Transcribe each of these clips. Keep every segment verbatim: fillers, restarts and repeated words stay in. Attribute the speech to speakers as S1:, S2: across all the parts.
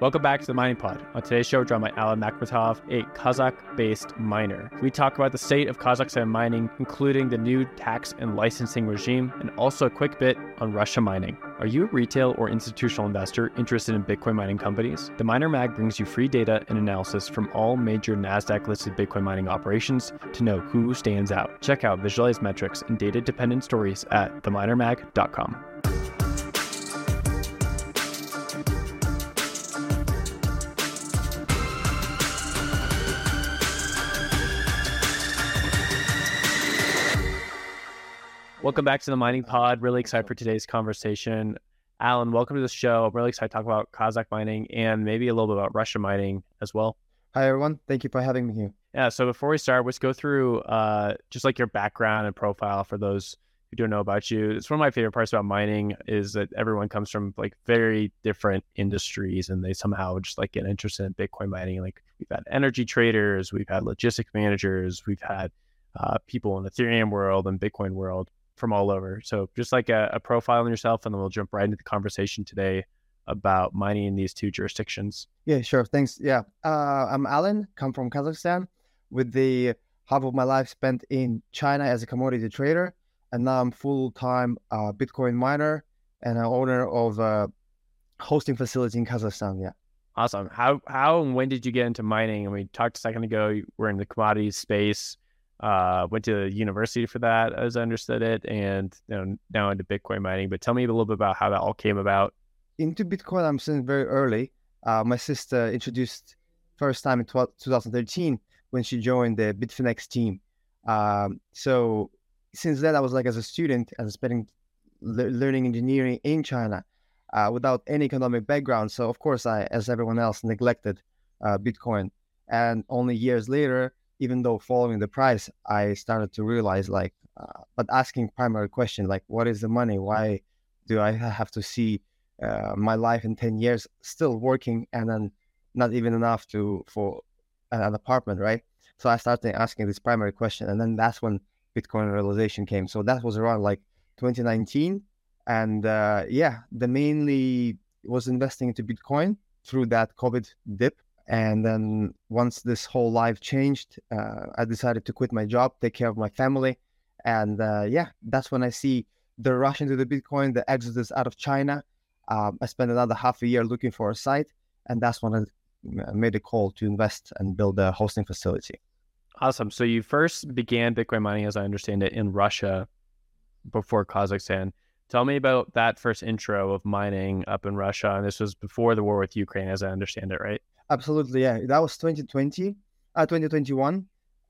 S1: Welcome back to the Mining Pod. On today's show, we're joined by Alan Makhmatov, a Kazakh-based miner. We talk about the state of Kazakhstan mining, including the new tax and licensing regime, and also a quick bit on Russia mining. Are you a retail or institutional investor interested in Bitcoin mining companies? The Miner Mag brings you free data and analysis from all major NASDAQ-listed Bitcoin mining operations to know who stands out. Check out visualized metrics and data-dependent stories at the miner mag dot com. Welcome back to the Mining Pod. Really excited for today's conversation. Alan, welcome to the show. I'm really excited to talk about Kazakh mining and maybe a little bit about Russia mining as well.
S2: Hi, everyone. Thank you for having me here.
S1: Yeah, so before we start, let's go through uh, just like your background and profile for those who don't know about you. It's one of my favorite parts about mining is that everyone comes from like very different industries and they somehow just like get interested in Bitcoin mining. Like we've had energy traders, we've had logistics managers, we've had uh, people in the Ethereum world and Bitcoin world from all over. So just like a, a profile on yourself, and then we'll jump right into the conversation today about mining in these two jurisdictions.
S2: Yeah, sure. Thanks. Yeah. Uh, I'm Alan, come from Kazakhstan with the half of my life spent in China as a commodity trader. And now I'm full-time uh, Bitcoin miner and an owner of a hosting facility in Kazakhstan. Yeah.
S1: Awesome. How, how and when did you get into mining? And we talked a second ago, you were in the commodities space. Uh, went to university for that, as I understood it, and you know, now into Bitcoin mining. But tell me a little bit about how that all came about.
S2: Into Bitcoin, I'm saying very early. Uh, my sister introduced first time in twenty thirteen when she joined the Bitfinex team. Um, so since then, I was like as a student, as spending le- learning engineering in China uh, without any economic background. So of course, I, as everyone else, neglected uh, Bitcoin. And only years later, even though following the price, I started to realize like, uh, but asking primary question, like, what is the money? Why do I have to see uh, my life in ten years still working and then not even enough to for an apartment, right? So I started asking this primary question, and then that's when Bitcoin realization came. So that was around like twenty nineteen. And uh, yeah, the mainly was investing into Bitcoin through that COVID dip. And then once this whole life changed, uh, I decided to quit my job, take care of my family. And uh, yeah, that's when I see the rush into the Bitcoin, the exodus out of China. Um, I spent another half a year looking for a site. And that's when I made a call to invest and build a hosting facility.
S1: Awesome. So you first began Bitcoin mining, as I understand it, in Russia before Kazakhstan. Tell me about that first intro of mining up in Russia. And this was before the war with Ukraine, as I understand it, right?
S2: Absolutely, yeah. That was twenty twenty, uh, twenty twenty-one.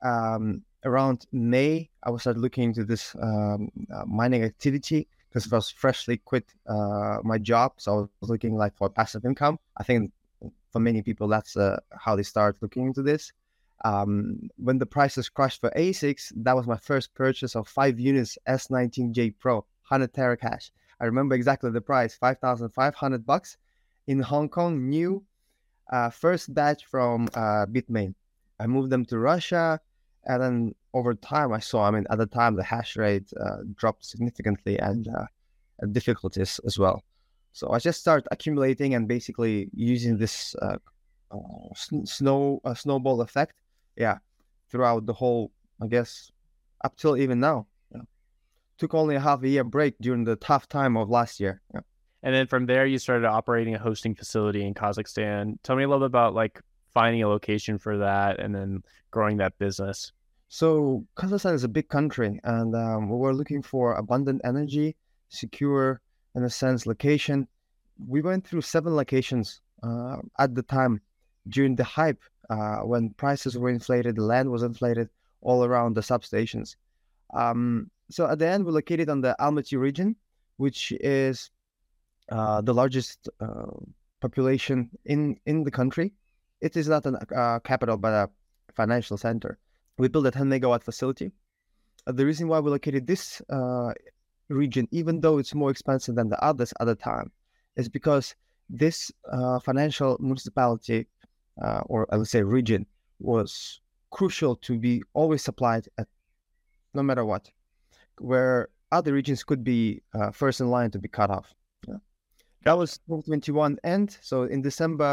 S2: Um, around May, I was started looking into this um, uh, mining activity because I was freshly quit uh, my job. So I was looking like for passive income. I think for many people, that's uh, how they start looking into this. Um, when the prices crashed for A SICs, that was my first purchase of five units S nineteen J Pro, one hundred teracash. I remember exactly the price, five thousand five hundred bucks in Hong Kong, new. Uh, first batch from uh, Bitmain. I moved them to Russia, and then over time I saw, I mean, at the time the hash rate uh, dropped significantly and uh, difficulties as well. So I just started accumulating and basically using this uh, uh, snow uh, snowball effect, yeah, throughout the whole, I guess, up till even now. Yeah. Took only a half a year break during the tough time of last year. Yeah.
S1: And then from there, you started operating a hosting facility in Kazakhstan. Tell me a little bit about like finding a location for that and then growing that business.
S2: So Kazakhstan is a big country, and um, we were looking for abundant energy, secure, in a sense, location. We went through seven locations uh, at the time during the hype uh, when prices were inflated, the land was inflated all around the substations. Um, so at the end, we located on the Almaty region, which is Uh, the largest uh, population in, in the country. It is not a uh, capital, but a financial center. We built a ten megawatt facility. Uh, the reason why we located this uh, region, even though it's more expensive than the others at the time, is because this uh, financial municipality, uh, or I would say region, was crucial to be always supplied at no matter what, where other regions could be uh, first in line to be cut off. Yeah. That was twenty twenty-one end. So in December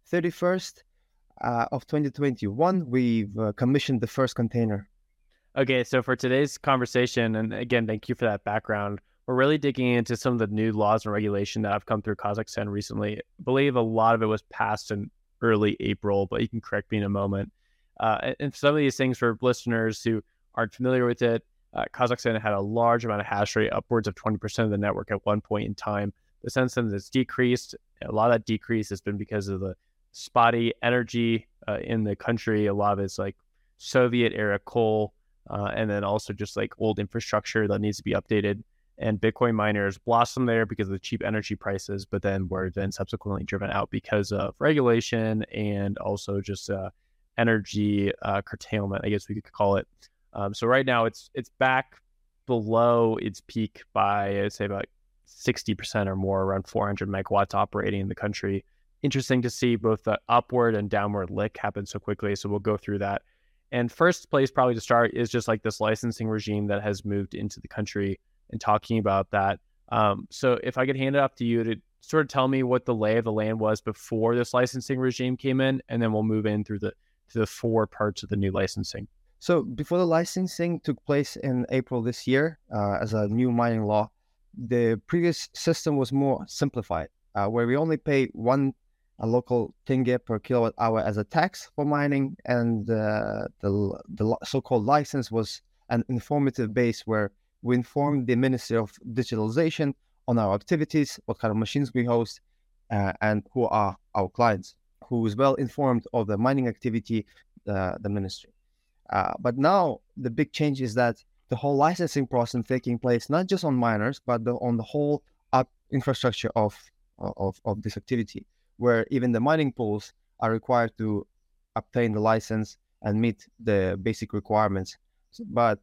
S2: thirty-first uh, of twenty twenty-one, we've uh, commissioned the first container.
S1: Okay, so for today's conversation, and again, thank you for that background, we're really digging into some of the new laws and regulation that have come through Kazakhstan recently. I believe a lot of it was passed in early April, but you can correct me in a moment. Uh, and, and some of these things for listeners who aren't familiar with it, uh, Kazakhstan had a large amount of hash rate, upwards of twenty percent of the network at one point in time. But since then, it's decreased. A lot of that decrease has been because of the spotty energy uh, in the country. A lot of it's like Soviet era coal, uh, and then also just like old infrastructure that needs to be updated. And Bitcoin miners blossom there because of the cheap energy prices, but then were then subsequently driven out because of regulation and also just uh, energy uh, curtailment, I guess we could call it. Um, so right now it's it's back below its peak by, I'd say, about sixty percent or more, around four hundred megawatts operating in the country. Interesting to see both the upward and downward lick happen so quickly. So we'll go through that. And first place probably to start is just like this licensing regime that has moved into the country and talking about that. Um, so if I could hand it off to you to sort of tell me what the lay of the land was before this licensing regime came in, and then we'll move in through the to the four parts of the new licensing.
S2: So before the licensing took place in April this year uh, as a new mining law, the previous system was more simplified, uh, where we only pay one a local tenge per kilowatt hour as a tax for mining, and uh, the the so-called license was an informative base where we informed the Ministry of Digitalization on our activities, what kind of machines we host, uh, and who are our clients, who is well informed of the mining activity, uh, the ministry. Uh, but now the big change is that the whole licensing process taking place not just on miners, but the, on the whole up infrastructure of, of of this activity, where even the mining pools are required to obtain the license and meet the basic requirements. But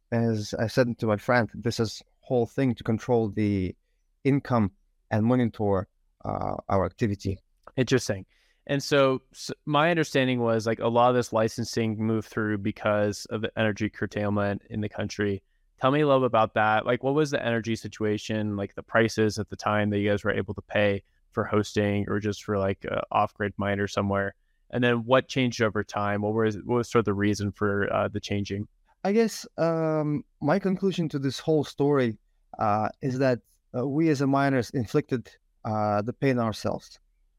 S2: as I said to my friend, this is whole thing to control the income and monitor uh, our activity.
S1: Interesting. And so, so my understanding was like a lot of this licensing moved through because of the energy curtailment in the country. Tell me a little bit about that. Like, what was the energy situation, like the prices at the time that you guys were able to pay for hosting or just for like a off-grid miner somewhere? And then what changed over time? What was, what was sort of the reason for uh, the changing?
S2: I guess um, my conclusion to this whole story uh, is that uh, we as a miners inflicted uh, the pain ourselves.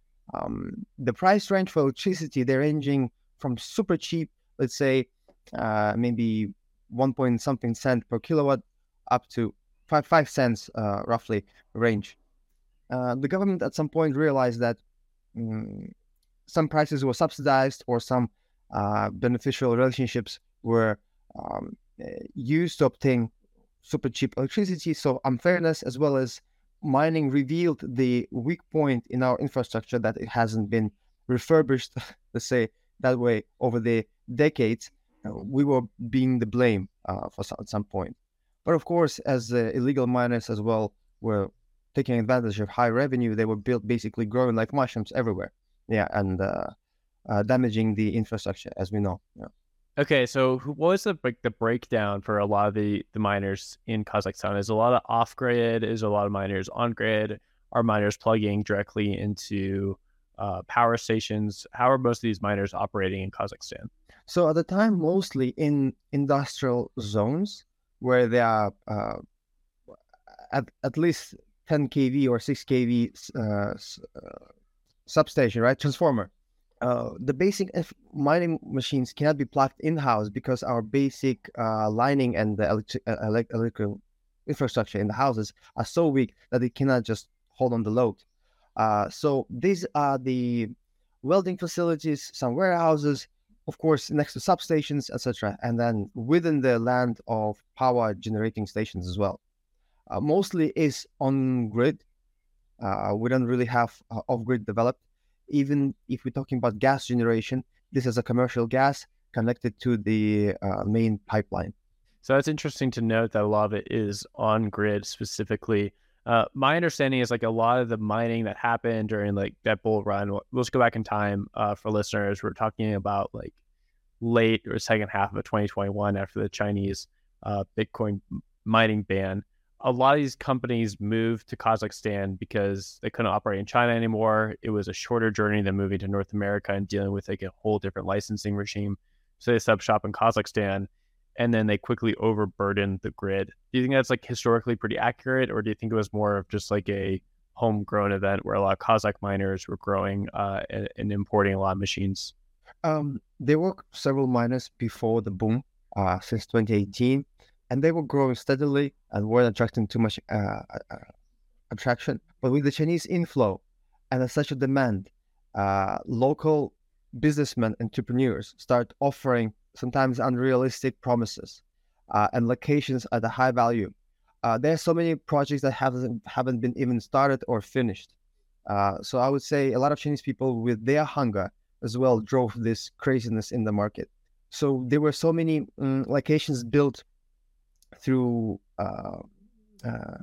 S2: Um, the price range for electricity, they're ranging from super cheap, let's say uh, maybe one point something cent per kilowatt, up to five, five cents uh, roughly range. Uh, the government at some point realized that um, some prices were subsidized or some uh, beneficial relationships were um, used to obtain super cheap electricity. So unfairness as well as mining revealed the weak point in our infrastructure, that it hasn't been refurbished, let's say that way, over the decades. Uh, we were being the blame uh, for some, at some point. But of course, as uh, illegal miners as well were taking advantage of high revenue, they were built basically growing like mushrooms everywhere. Yeah, and uh, uh, damaging the infrastructure, as we know. Yeah.
S1: Okay, so what was the like the breakdown for a lot of the, the miners in Kazakhstan? Is a lot of off grid? Is a lot of miners on grid? Are miners plugging directly into uh, power stations? How are most of these miners operating in Kazakhstan?
S2: So at the time, mostly in industrial zones where there are uh, at at least ten kV or six kV uh, uh, substation, right? Transformer. Uh, the basic F- mining machines cannot be plugged in-house because our basic uh, lining and the electric, uh, electrical infrastructure in the houses are so weak that it cannot just hold on the load. Uh, so these are the welding facilities, some warehouses, of course, next to substations, et cetera, and then within the land of power generating stations as well. Uh, mostly is on grid. Uh, we don't really have uh, off-grid developed. Even if we're talking about gas generation, this is a commercial gas connected to the uh, main pipeline.
S1: So that's interesting to note that a lot of it is on grid specifically. Uh, my understanding is like a lot of the mining that happened during like that bull run, let's go back in time uh, for listeners. We're talking about like late or second half of twenty twenty-one after the Chinese uh, Bitcoin mining ban. a lot of these companies moved to Kazakhstan because they couldn't operate in China anymore. It was a shorter journey than moving to North America and dealing with like a whole different licensing regime. So they set up shop in Kazakhstan, and then they quickly overburdened the grid. Do you think that's like historically pretty accurate, or do you think it was more of just like a homegrown event where a lot of Kazakh miners were growing uh, and, and importing a lot of machines?
S2: Um, there were several miners before the boom uh, since twenty eighteen, and they were growing steadily and weren't attracting too much uh, uh, attraction. But with the Chinese inflow and such a demand, uh, local businessmen, entrepreneurs start offering sometimes unrealistic promises uh, and locations at a high value. Uh, there are so many projects that haven't haven't been even started or finished. Uh, so I would say a lot of Chinese people with their hunger as well drove this craziness in the market. So there were so many um, locations built through uh, uh,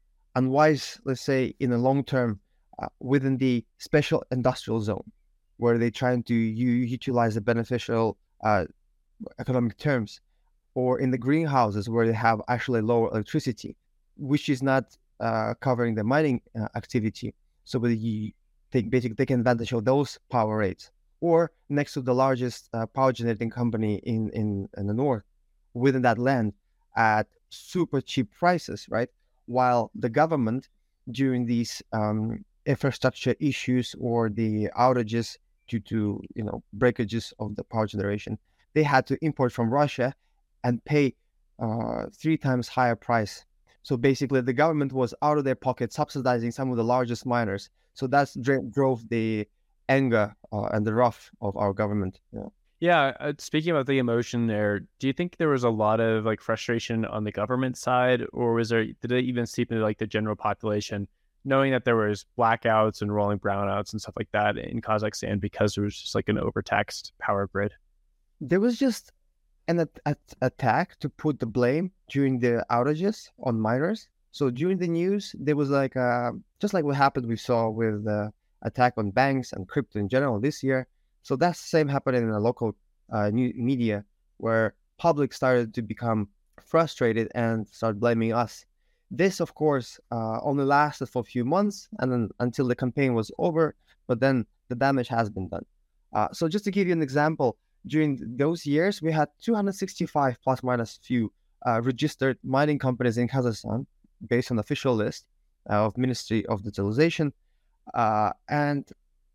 S2: unwise, let's say, in the long term, uh, within the special industrial zone, where they're trying to u- utilize the beneficial uh, economic terms, or in the greenhouses where they have actually lower electricity, which is not uh, covering the mining uh, activity. So they take basically take advantage of those power rates, or next to the largest uh, power generating company in, in, in the north, within that land at super cheap prices, right? While the government, during these um, infrastructure issues or the outages due to, you know, breakages of the power generation, they had to import from Russia and pay uh, three times higher price. So basically, the government was out of their pocket subsidizing some of the largest miners. So that's dra- drove the anger uh, and the wrath of our government. Yeah.
S1: Yeah, uh, speaking about the emotion there, do you think there was a lot of like frustration on the government side, or was there, did it even seep into like the general population, knowing that there was blackouts and rolling brownouts and stuff like that in Kazakhstan because there was just like an overtaxed power grid?
S2: There was just an at- at- attack to put the blame during the outages on miners. So during the news, there was like uh, just like what happened we saw with the attack on banks and crypto in general this year. So that's the same happening in the local uh, new media, where public started to become frustrated and start blaming us. This, of course, uh, only lasted for a few months and then until the campaign was over, but then the damage has been done. Uh, so just to give you an example, during those years, we had two hundred sixty-five plus minus few uh, registered mining companies in Kazakhstan based on the official list uh, of Ministry of Digitalization. Uh, and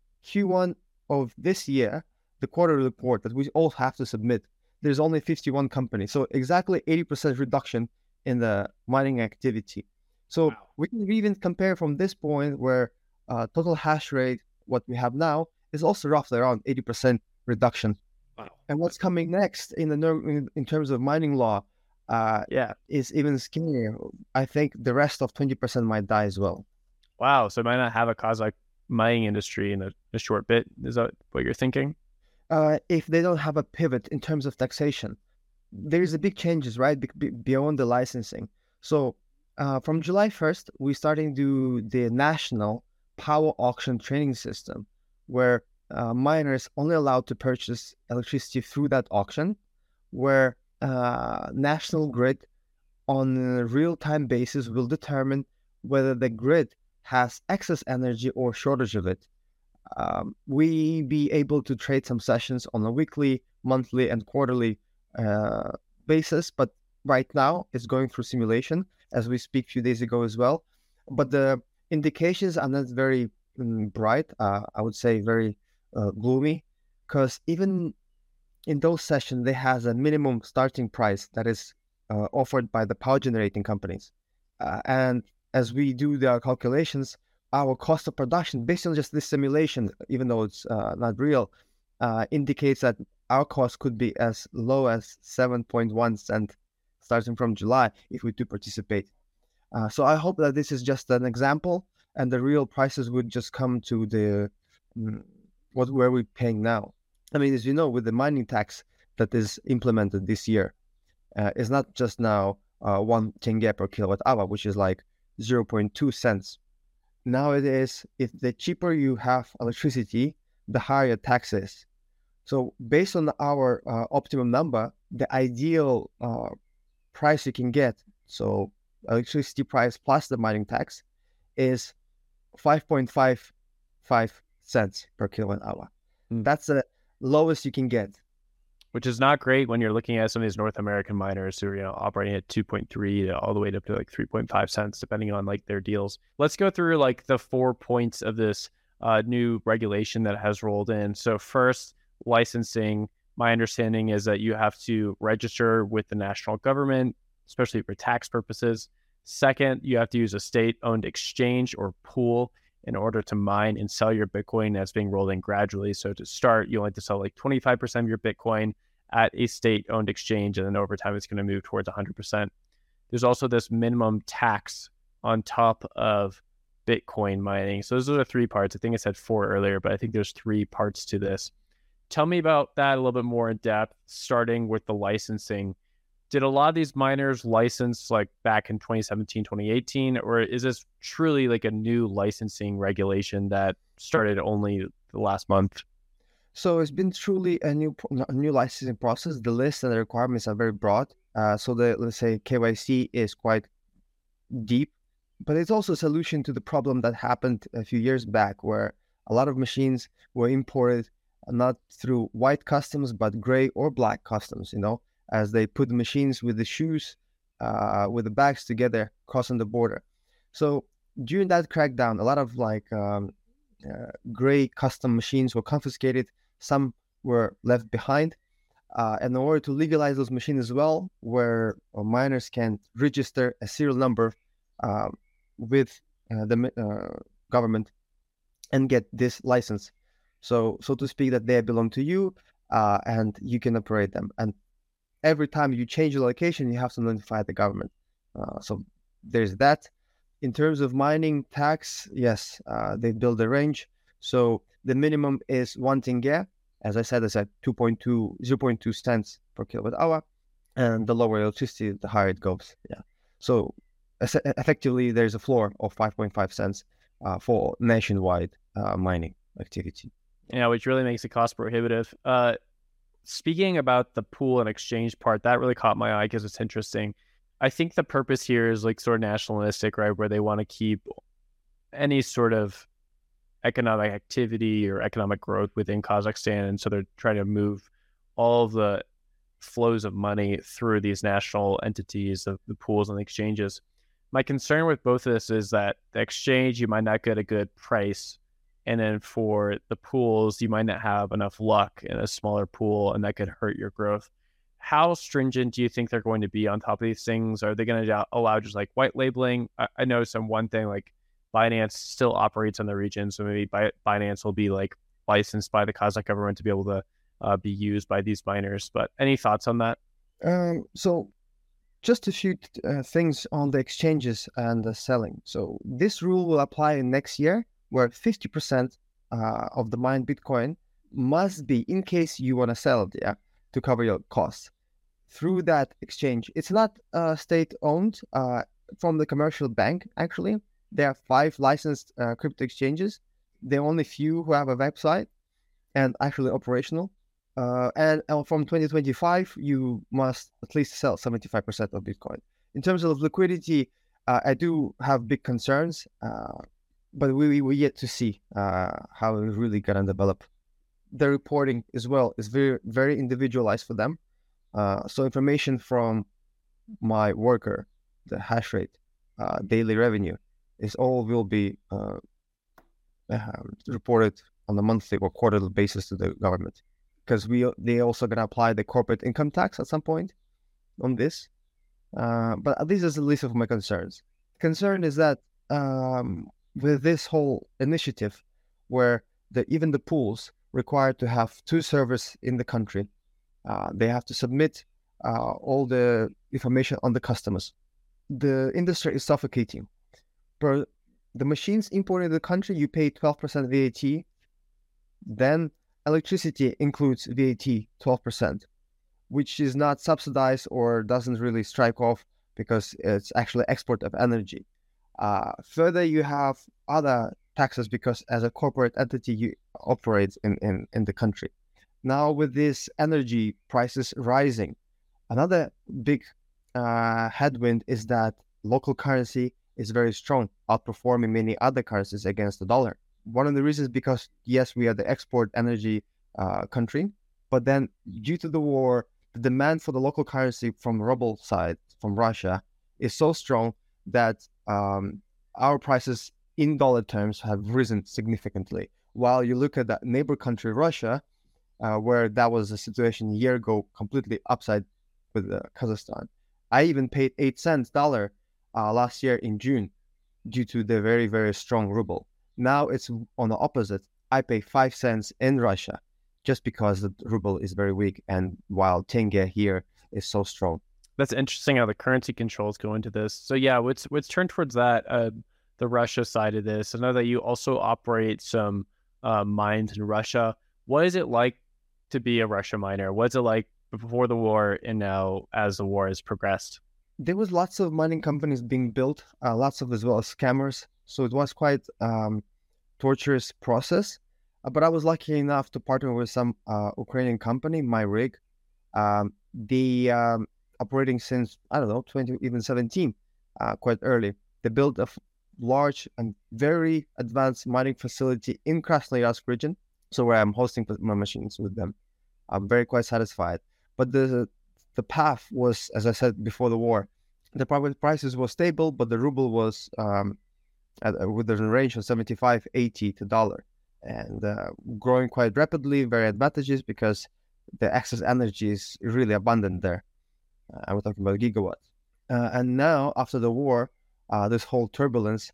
S2: Q one of this year, the quarterly report that we all have to submit, there's only fifty-one companies. So exactly eighty percent reduction in the mining activity. So wow. We can even compare from this point where uh, total hash rate, what we have now, is also roughly around eighty percent reduction. Wow. And what's coming next in the in, in terms of mining law uh, yeah, is even scarier. I think the rest of twenty percent might die as well.
S1: Wow. So it might not have a Kazakh mining industry in a, a short bit. Is that what you're thinking?
S2: Uh, if they don't have a pivot in terms of taxation, there's a big changes, right? Be- beyond the licensing. So uh, from July first, we're starting to do the national power auction trading system, where uh, miners only allowed to purchase electricity through that auction, where uh, National Grid on a real-time basis will determine whether the grid has excess energy or shortage of it. Um, we be able to trade some sessions on a weekly, monthly, and quarterly uh, basis, but right now it's going through simulation as we speak a few days ago as well. But the indications are not very um, bright. Uh, I would say very uh, gloomy, because even in those sessions, they has a minimum starting price that is uh, offered by the power generating companies. Uh, and as we do the calculations, our cost of production, based on just this simulation, even though it's uh, not real, uh, indicates that our cost could be as low as seven point one cent starting from July if we do participate. Uh, so I hope that this is just an example, and the real prices would just come to the um, what where we're paying now. I mean, as you know, with the mining tax that is implemented this year, uh, it's not just now uh, one tenge per kilowatt hour, which is like zero point two cents. Now it is, if the cheaper you have electricity, the higher tax is. So based on our uh, optimum number, the ideal uh, price you can get, so electricity price plus the mining tax, is five point five five cents per kilowatt hour.
S1: Mm.
S2: That's the lowest you can get.
S1: Which is not great when you're looking at some of these North American miners who are, you know, operating at two point three to all the way up to like three point five cents, depending on like their deals. Let's go through like the four points of this uh, new regulation that has rolled in. So first, licensing. My understanding is that you have to register with the national government, especially for tax purposes. Second, you have to use a state-owned exchange or pool in order to mine and sell your Bitcoin. That's being rolled in gradually. So to start, you only have to sell like twenty-five percent of your Bitcoin at a state-owned exchange, and then over time, it's going to move towards one hundred percent. There's also this minimum tax on top of Bitcoin mining. So those are the three parts. I think I said four earlier, but I think there's three parts to this. Tell me about that a little bit more in depth, starting with the licensing. Did a lot of these miners license like back in twenty seventeen, twenty eighteen, or is this truly like a new licensing regulation that started only the last month?
S2: So it's been truly a new a new licensing process. The list and the requirements are very broad. Uh, so the, let's say, K Y C is quite deep, but it's also a solution to the problem that happened a few years back, where a lot of machines were imported not through white customs, but gray or black customs, you know, as they put the machines with the shoes, uh, with the bags together, crossing the border. So during that crackdown, a lot of like um, uh, gray custom machines were confiscated. Some were left behind. Uh, and in order to legalize those machines as well, where uh, miners can register a serial number uh, with uh, the uh, government and get this license. So, so to speak, that they belong to you uh, and you can operate them. And every time you change the location, you have to notify the government. Uh, so there's that. In terms of mining tax, yes, uh, they build a range. So the minimum is one tenge. As I said, it's at two point two, zero point two cents per kilowatt hour. And the lower electricity, the higher it goes. Yeah. So effectively, there's a floor of five point five cents uh, for nationwide uh, mining activity.
S1: Yeah, which really makes it cost prohibitive. Uh, speaking about the pool and exchange part, that really caught my eye because it's interesting. I think the purpose here is like sort of nationalistic, right? Where they want to keep any sort of economic activity or economic growth within Kazakhstan. And so they're trying to move all of the flows of money through these national entities, the, the pools and the exchanges. My concern with both of this is that the exchange, you might not get a good price. And then for the pools, you might not have enough luck in a smaller pool, and that could hurt your growth. How stringent do you think they're going to be on top of these things? Are they going to allow just like white labeling? I, I know some one thing like Binance still operates in the region, so maybe Binance will be like licensed by the Kazakh government to be able to uh, be used by these miners. But any thoughts on that?
S2: Um, so just a few uh, things on the exchanges and the selling. So this rule will apply next year, where fifty percent uh, of the mined Bitcoin must be, in case you want to sell it, yeah, to cover your costs, through that exchange. It's not uh, state-owned uh, from the commercial bank, actually. There are five licensed uh, crypto exchanges. There are only few who have a website and actually operational. Uh, and uh, from twenty twenty-five, you must at least sell seventy-five percent of Bitcoin. In terms of liquidity, uh, I do have big concerns. Uh, But we we yet to see uh, how it's really gonna develop. The reporting as well is very very individualized for them. Uh, so information from my worker, the hash rate, uh, daily revenue, is all will be uh, uh, reported on a monthly or quarterly basis to the government, because we they also gonna apply the corporate income tax at some point on this. Uh, but this is the least of my concerns. Concern is that. Um, with this whole initiative, where the, even the pools required to have two servers in the country, uh, they have to submit uh, all the information on the customers. The industry is suffocating. Per the machines imported in the country, you pay twelve percent V A T. Then electricity includes V A T, twelve percent, which is not subsidized or doesn't really strike off because it's actually export of energy. Uh, further, you have other taxes because as a corporate entity, you operate in, in, in the country. Now, with these energy prices rising, another big uh, headwind is that local currency is very strong, outperforming many other currencies against the dollar. One of the reasons because, yes, we are the export energy uh, country, but then due to the war, the demand for the local currency from ruble side, from Russia, is so strong that um, our prices in dollar terms have risen significantly. While you look at that neighbor country, Russia, uh, where that was a situation a year ago, completely upside with uh, Kazakhstan. I even paid eight cents dollar uh, last year in June due to the very, very strong ruble. Now it's on the opposite. I pay five cents in Russia just because the ruble is very weak, and while tenge here is so strong.
S1: That's interesting how the currency controls go into this. So yeah, let's let's turn towards that, uh, the Russia side of this. I know that you also operate some uh, mines in Russia. What is it like to be a Russia miner? What's it like before the war and now as the war has progressed?
S2: There was lots of mining companies being built, uh, lots of as well as scammers. So it was quite um, torturous process. Uh, but I was lucky enough to partner with some uh, Ukrainian company, MyRig. Um, the um, operating since, I don't know, twenty, even seventeen, uh, quite early. They built a f- large and very advanced mining facility in Krasnoyarsk region. So where I'm hosting my machines with them. I'm very quite satisfied. But the the path was, as I said before the war, the private prices were stable, but the ruble was um, at, uh, within a range of seventy-five, eighty to dollar, and uh, growing quite rapidly, very advantageous because the excess energy is really abundant there. Uh, I'm talking about gigawatts. Uh, and now, after the war, uh, this whole turbulence,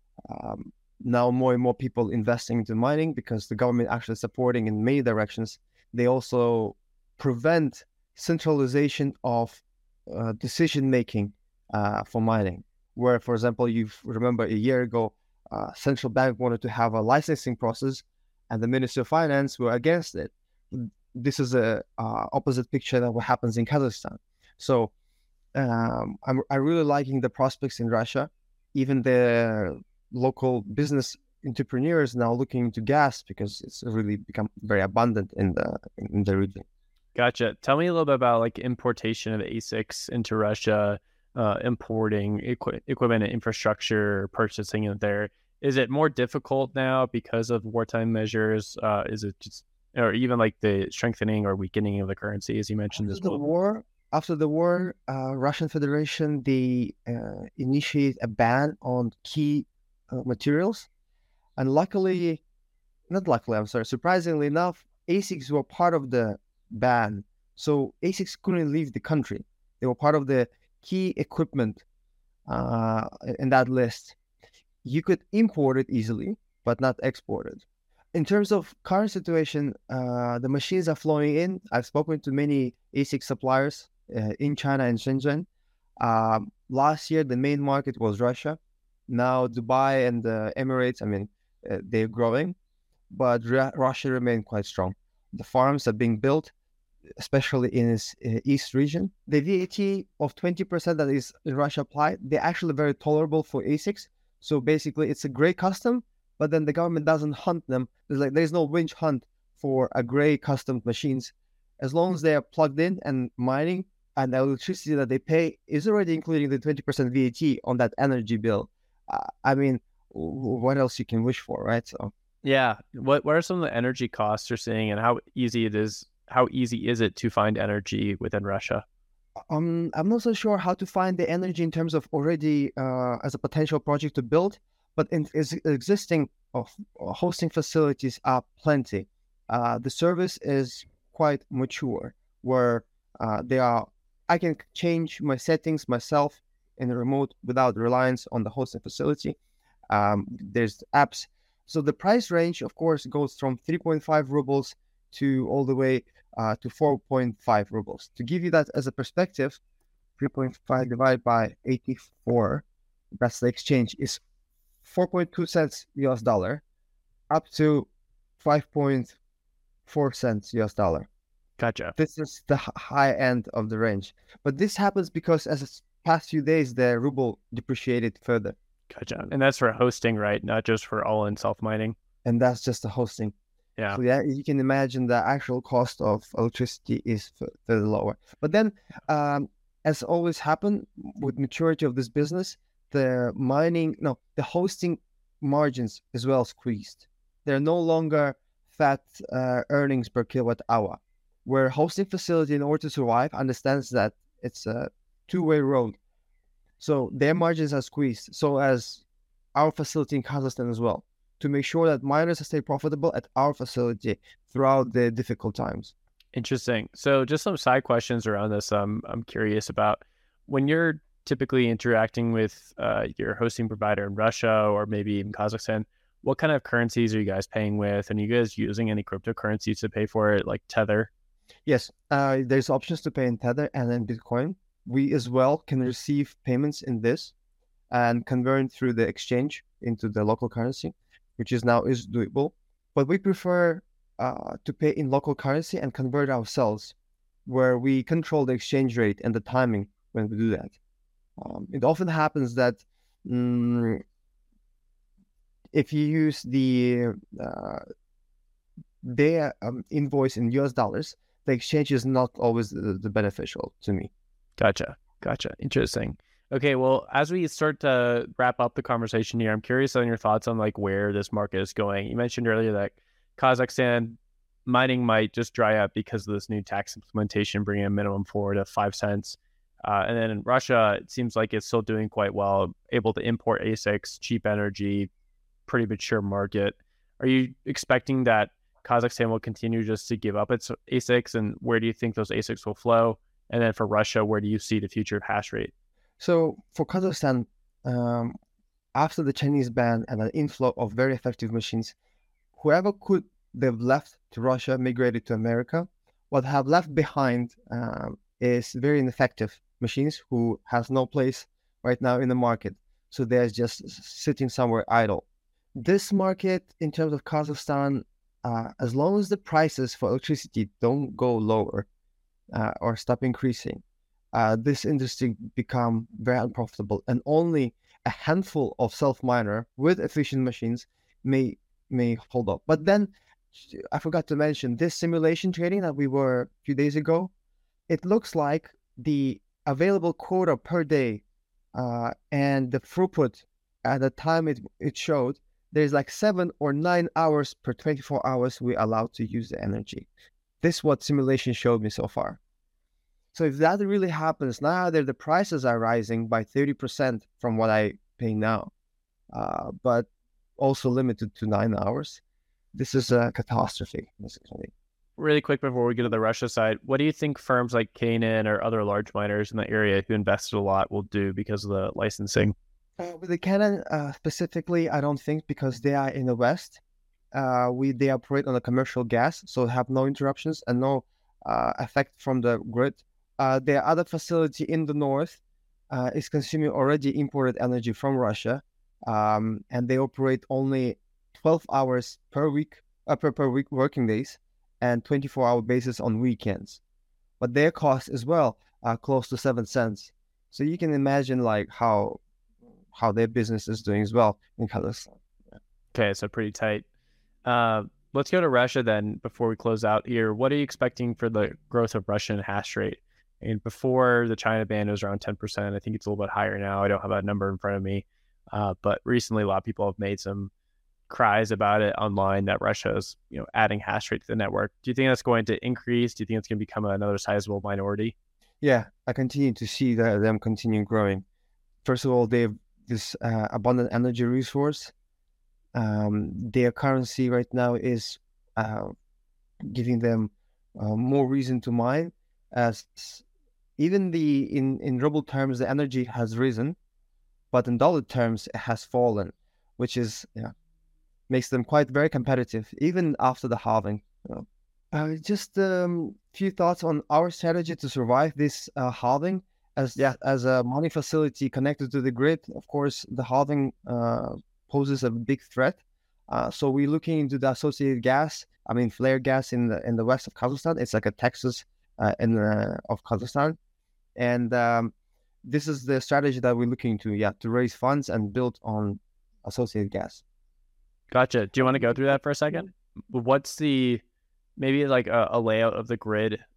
S2: um, now more and more people investing into mining because the government actually supporting in many directions. They also prevent centralization of uh, decision making uh, for mining. Where, for example, you remember a year ago, uh, central bank wanted to have a licensing process, and the Ministry of Finance were against it. This is a uh, opposite picture of what happens in Kazakhstan. So um, I'm I really liking the prospects in Russia. Even the local business entrepreneurs now looking into gas because it's really become very abundant in the in the region.
S1: Gotcha. Tell me a little bit about like importation of A S I Cs into Russia, uh, importing equi- equipment and infrastructure, purchasing it there. Is it more difficult now because of wartime measures? Uh, is it just, or even like the strengthening or weakening of the currency, as you mentioned
S2: After
S1: as
S2: the
S1: well?
S2: war, after the war, uh, Russian Federation they uh, initiate a ban on key uh, materials, and luckily, not luckily, I'm sorry, surprisingly enough, A S I Cs were part of the ban. So A S I Cs couldn't leave the country. They were part of the key equipment uh, in that list. You could import it easily, but not export it. In terms of current situation, uh, the machines are flowing in. I've spoken to many A S I C suppliers uh, in China and Shenzhen. Um, last year, the main market was Russia. Now Dubai and the Emirates, I mean, uh, they're growing, but Ra- Russia remained quite strong. The farms are being built, especially in its uh, east region. The V A T of twenty percent that is in Russia applied, they're actually very tolerable for A S I Cs. So basically, it's a gray custom, but then the government doesn't hunt them. There's like there's no winch hunt for a gray custom machines. As long as they are plugged in and mining, and the electricity that they pay is already including the twenty percent V A T on that energy bill. Uh, I mean, what else you can wish for, right? So
S1: Yeah. What What are some of the energy costs you're seeing, and how easy it is? How easy is it to find energy within Russia?
S2: um, I'm not so sure how to find the energy in terms of already uh, as a potential project to build, but in is existing of uh, hosting facilities are plenty. Uh, the service is quite mature, where uh, they are. I can change my settings myself in the remote without reliance on the hosting facility. Um, there's apps. So the price range, of course, goes from three point five rubles to all the way uh, to four point five rubles. To give you that as a perspective, three point five divided by eighty-four, that's the exchange, is four point two cents U S dollar up to five point four cents U S dollar.
S1: Gotcha.
S2: This is the high end of the range. But this happens because as the past few days, the ruble depreciated further.
S1: Gotcha. And that's for hosting, right? Not just for all-in self-mining.
S2: And that's just the hosting.
S1: Yeah.
S2: So yeah, you can imagine the actual cost of electricity is further lower. But then um, as always happened with maturity of this business, the mining, no, the hosting margins as well squeezed. They're no longer fat uh, earnings per kilowatt hour, where hosting facility, in order to survive, understands that it's a two-way road. So their margins are squeezed. So as our facility in Kazakhstan as well, to make sure that miners stay profitable at our facility throughout the difficult times.
S1: Interesting. So just some side questions around this. Um, I'm curious about when you're typically interacting with uh, your hosting provider in Russia or maybe in Kazakhstan, what kind of currencies are you guys paying with? And are you guys using any cryptocurrencies to pay for it, like Tether?
S2: Yes, uh, there's options to pay in Tether and then Bitcoin. We as well can receive payments in this and convert through the exchange into the local currency, which is now is doable. But we prefer uh, to pay in local currency and convert ourselves, where we control the exchange rate and the timing when we do that. Um, it often happens that um, if you use the uh, their um, invoice in U S dollars, the exchange is not always the, the beneficial to me.
S1: Gotcha. Gotcha. Interesting. Okay. Well, as we start to wrap up the conversation here, I'm curious on your thoughts on like where this market is going. You mentioned earlier that Kazakhstan mining might just dry up because of this new tax implementation, bringing a minimum floor to five cents. Uh, and then in Russia, it seems like it's still doing quite well, able to import A SICs, cheap energy, pretty mature market. Are you expecting that Kazakhstan will continue just to give up its A SICs, and where do you think those A SICs will flow? And then for Russia, where do you see the future of hash rate?
S2: So for Kazakhstan, um, after the Chinese ban and an inflow of very effective machines, whoever could they've left to Russia migrated to America. What have left behind um, is very ineffective machines who has no place right now in the market. So they're just sitting somewhere idle. This market, in terms of Kazakhstan, uh, as long as the prices for electricity don't go lower uh, or stop increasing, uh, this industry become very unprofitable, and only a handful of self-miner with efficient machines may may hold up. But then I forgot to mention this simulation trading that we were a few days ago. It looks like the available quota per day uh, and the throughput at the time it, it showed, there's like seven or nine hours per twenty-four hours we allowed to use the energy. This is what simulation showed me so far. So if that really happens, now that the prices are rising by thirty percent from what I pay now, uh, but also limited to nine hours, this is a catastrophe.
S1: Really quick before we get to the Russia side, what do you think firms like Canaan or other large miners in the area who invested a lot will do because of the licensing?
S2: Uh, with the Canaan uh, specifically, I don't think, because they are in the West. Uh, we they operate on a commercial gas, so have no interruptions and no uh, effect from the grid. Uh, their other facility in the north uh, is consuming already imported energy from Russia, um, and they operate only twelve hours per week, uh, per, per week working days, and twenty-four hour basis on weekends. But their cost as well are close to seven cents. So you can imagine like how how their business is doing as well in Kazakhstan.
S1: Okay, so pretty tight. Uh, let's go to Russia then before we close out here. What are you expecting for the growth of Russian hash rate? And before the China ban, it was around ten percent. I think it's a little bit higher now. I don't have that number in front of me. Uh, but recently, a lot of people have made some cries about it online that Russia is, you know, adding hash rate to the network. Do you think that's going to increase? Do you think it's going to become another sizable minority?
S2: Yeah, I continue to see that them continue growing. First of all, they have this uh, abundant energy resource. Um, their currency right now is uh, giving them uh, more reason to mine, as even the in, in ruble terms, the energy has risen, but in dollar terms, it has fallen, which is, yeah, makes them quite very competitive, even after the halving. You know. Uh, just a um, few thoughts on our strategy to survive this uh, halving. As yeah, as a money facility connected to the grid, of course, the halving uh, poses a big threat. Uh, so we're looking into the associated gas. I mean, flare gas in the in the west of Kazakhstan. It's like a Texas uh, in the, of Kazakhstan, and um, this is the strategy that we're looking to. Yeah, to raise funds and build on associated gas.
S1: Gotcha. Do you want to go through that for a second? What's the maybe like a, a layout of the grid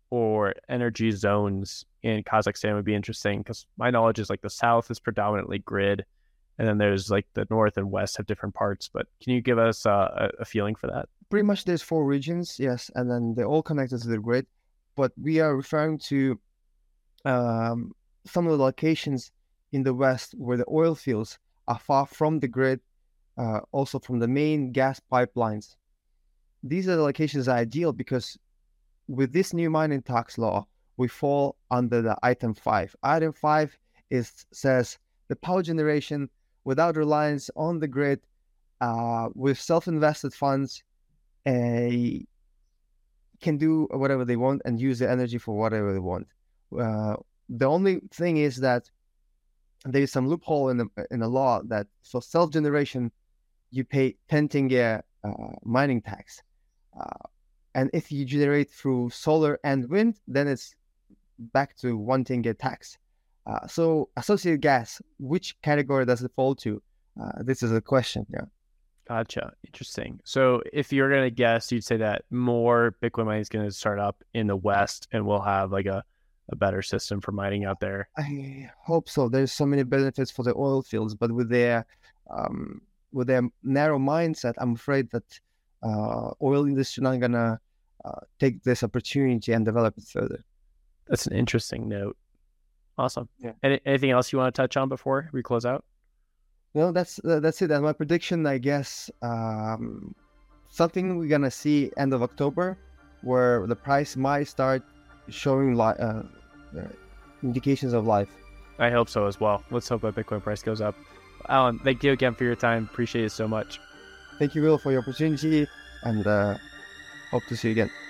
S1: or energy zones in Kazakhstan would be interesting, because my knowledge is like the south is predominantly grid, and then there's like the north and west have different parts. But can you give us uh, a, a feeling for that?
S2: Pretty much there's four regions, yes, and then they're all connected to the grid. But we are referring to um, some of the locations in the west where the oil fields are far from the grid, uh, also from the main gas pipelines. These are the locations that are ideal because with this new mining tax law, we fall under the item five. Item five is says the power generation without reliance on the grid, uh, with self-invested funds, uh, can do whatever they want and use the energy for whatever they want. Uh, the only thing is that there is some loophole in the in the law that for self-generation, you pay ten tenge uh, mining tax. Uh, and if you generate through solar and wind, then it's back to one tenge tax. Uh, so associated gas, which category does it fall to? Uh, this is a question. Yeah.
S1: Gotcha. Interesting. So if you're going to guess, you'd say that more Bitcoin mining is going to start up in the West, and we'll have like a, a better system for mining out there.
S2: I hope so. There's so many benefits for the oil fields, but with their um, with their narrow mindset, I'm afraid that uh, oil industry not gonna uh, take this opportunity and develop it further.
S1: That's an interesting note. Awesome.
S2: Yeah.
S1: Any, anything else you want to touch on before we close out?
S2: No, that's uh, that's it. And my prediction, I guess, um, something we're gonna see end of October, where the price might start showing li- uh, uh, indications of life.
S1: I hope so as well. Let's hope that Bitcoin price goes up. Alan, thank you again for your time. Appreciate it so much.
S2: Thank you, Will, for your opportunity, and uh, hope to see you again.